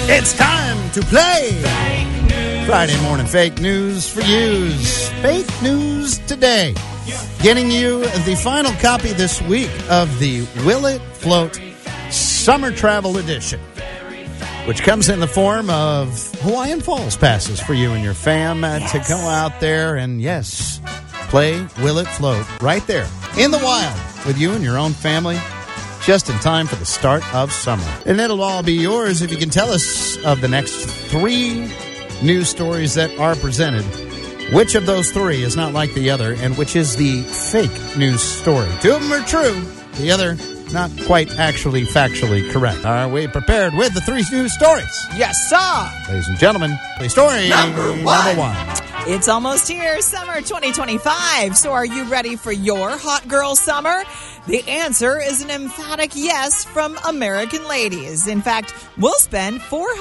It's time to play Friday Morning Fake News for Yous. Fake news today. Getting you the final copy this week of the Will It Float Summer Travel Edition, which comes in the form of Hawaiian Falls passes for you and your fam to go out there and, yes, play Will It Float right there in the wild with you and your own family, just in time for the start of summer. And it'll all be yours if you can tell us of the next 3 news stories that are presented. Which of those 3 is not like the other, and which is the fake news story? 2 of them are true, the other not quite actually factually correct. Are we prepared with the 3 news stories? Yes, sir. Ladies and gentlemen, story number one. It's almost here, summer 2025. So are you ready for your hot girl summer? The answer is an emphatic yes from American ladies. In fact, we'll spend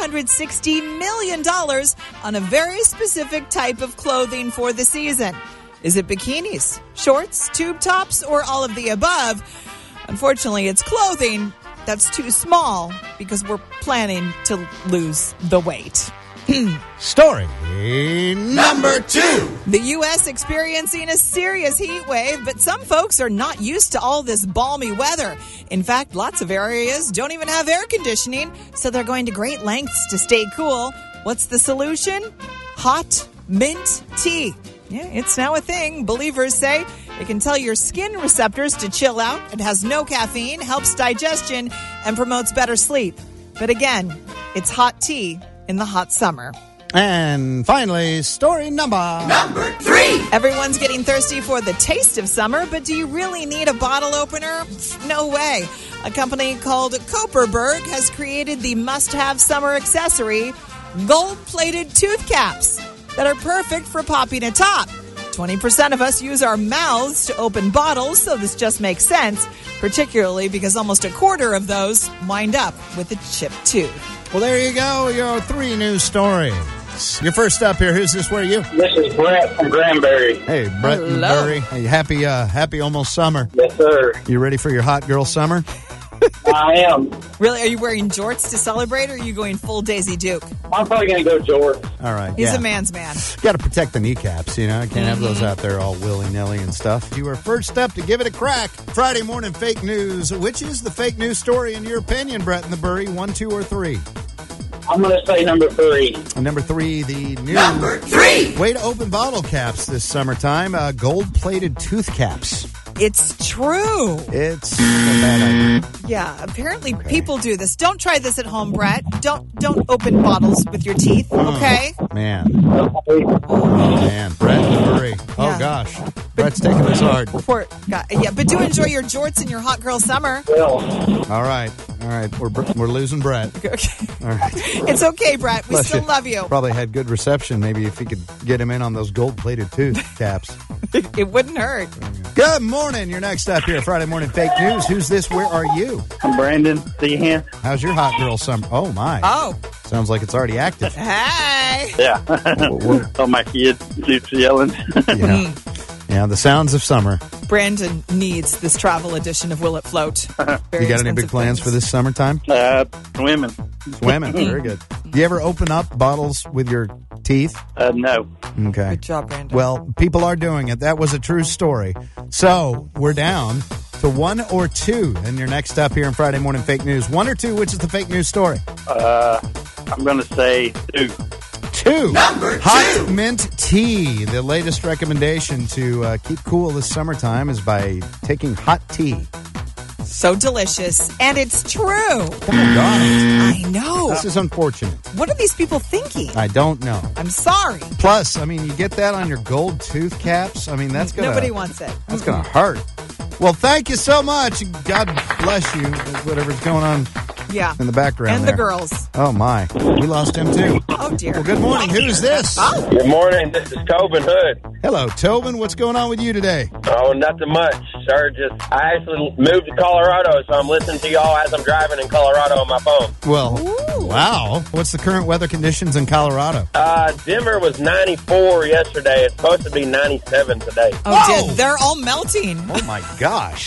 $460 million on a very specific type of clothing for the season. Is it bikinis, shorts, tube tops, or all of the above? Unfortunately, it's clothing that's too small because we're planning to lose the weight. Story number 2. The U.S. experiencing a serious heat wave, but some folks are not used to all this balmy weather. In fact, lots of areas don't even have air conditioning, so they're going to great lengths to stay cool. What's the solution? Hot mint tea. Yeah, it's now a thing. Believers say it can tell your skin receptors to chill out. It has no caffeine, helps digestion, and promotes better sleep. But again, it's hot tea in the hot summer. And finally, story number 3. Everyone's getting thirsty for the taste of summer, but do you really need a bottle opener? No way. A company called Kopperberg has created the must-have summer accessory, gold-plated tooth caps that are perfect for popping a top. 20% of us use our mouths to open bottles, so this just makes sense, particularly because almost a quarter of those wind up with a chipped tooth. Well, there you go, your 3 news stories. Your first up here, who's this, where are you? This is Brett from Granbury. Hey, Brett and Burry. Hey, happy almost summer. Yes, sir. You ready for your hot girl summer? I am. Really? Are you wearing jorts to celebrate, or are you going full Daisy Duke? I'm probably going to go George. All right. He's a man's man. Got to protect the kneecaps, you know. I can't have those out there all willy-nilly and stuff. You were first up to give it a crack. Friday morning fake news. Which is the fake news story in your opinion, Brett and the Burry? 1, 2, or 3? I'm going to say number 3. And number 3, the new Number 3. way to open bottle caps this summertime. Gold-plated tooth caps. It's true. It's a bad idea. Yeah, apparently people do this. Don't try this at home, Brett. Don't open bottles with your teeth, okay? Man, Brett and Burry. Oh, Yeah. gosh. Brett's taking this hard. Poor guy. Yeah, but do enjoy your jorts in your hot girl summer. Well, All right. We're losing Brett. Okay. All right. It's okay, Brett. We Bless still you. love you. Probably had good reception. Maybe if he could get him in on those gold-plated tooth caps. It wouldn't hurt. Good morning. You're next up here. Friday morning fake news. Who's this? Where are you? I'm Brandon. Dehan. How's your hot girl summer? Oh, my. Oh, Sounds like it's already active. hey. Yeah. Whoa. Oh, my kid keeps yelling. Yeah. Yeah, the sounds of summer. Brandon needs this travel edition of Will It Float. Very You got any big expensive plans for things. this summertime? Swimming. Swimming. Very good. Do you ever open up bottles with your teeth? No. Okay. Good job, Brandon. Well, people are doing it. That was a true story. So we're down to 1 or 2. And you're next up here in Friday Morning Fake News. 1 or 2, which is the fake news story? I'm going to say 2. 2. Number Hot 2. mint tea. The latest recommendation to keep cool this summertime is by taking hot tea. so delicious. And it's true. Oh, God. I know. This is unfortunate. What are these people thinking? I don't know. I'm sorry. Plus, I mean, you get that on your gold tooth caps. I mean, that's going to... Nobody wants it. That's going to hurt. Well, thank you so much. God bless you, whatever's going on Yeah. in the background And there. the girls. Oh, my. We lost him, too. Oh, dear. Well, good morning. Who's this? Oh, Good morning. This is Tobin Hood. Hello, Tobin. What's going on with you today? Oh, nothing much, sir. I actually moved to Colorado, so I'm listening to y'all as I'm driving in Colorado on my phone. Well, Ooh. wow. What's the current weather conditions in Colorado? Denver was 94 yesterday. It's supposed to be 97 today. oh Whoa. dear. They're all melting. Oh, my gosh.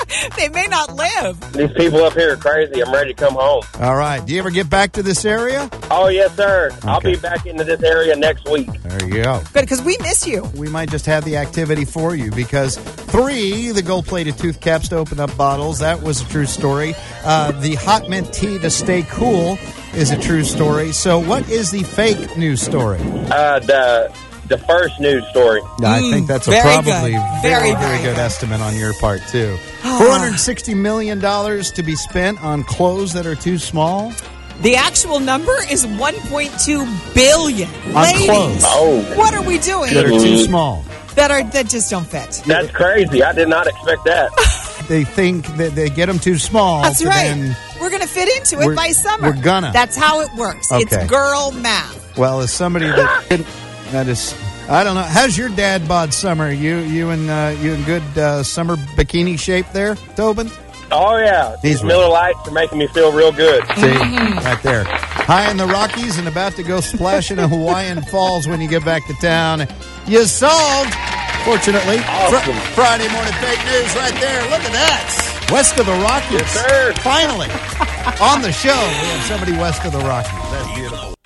They may not live. These people up here are crazy. I'm ready to come home. All right. Do you ever get back to this area? Oh, yes, sir. I'll Okay. be back into this area next week. There you go. Good, because we miss you. We might just have the activity for you because 3, the gold-plated tooth caps to open up bottles. That was a true story. The hot mint tea to stay cool is a true story. So what is the fake news story? The first news story. I think that's a very probably good. very Very good good. estimate on your part, too. $460 million to be spent on clothes that are too small. The actual number is 1.2 billion. Ladies, clothes. Oh, what are we doing That are too small. that just don't fit? that's crazy. I did not expect that. They think that they get them too small. That's to right. then- We're going to fit into it We're- by summer. we're gonna. That's how it works. Okay. It's girl math. Well, as somebody that is, I don't know. How's your dad bod summer? You in good summer bikini shape there, Tobin? Oh, yeah. These These Miller Lights are making me feel real good. See, right there. High in the Rockies and about to go splashing in Hawaiian Falls when you get back to town. You solved, fortunately. Awesome. Friday morning fake news right there. Look at that. West of the Rockies. Yes, sir. Finally. On the show, we have somebody west of the Rockies. That's beautiful.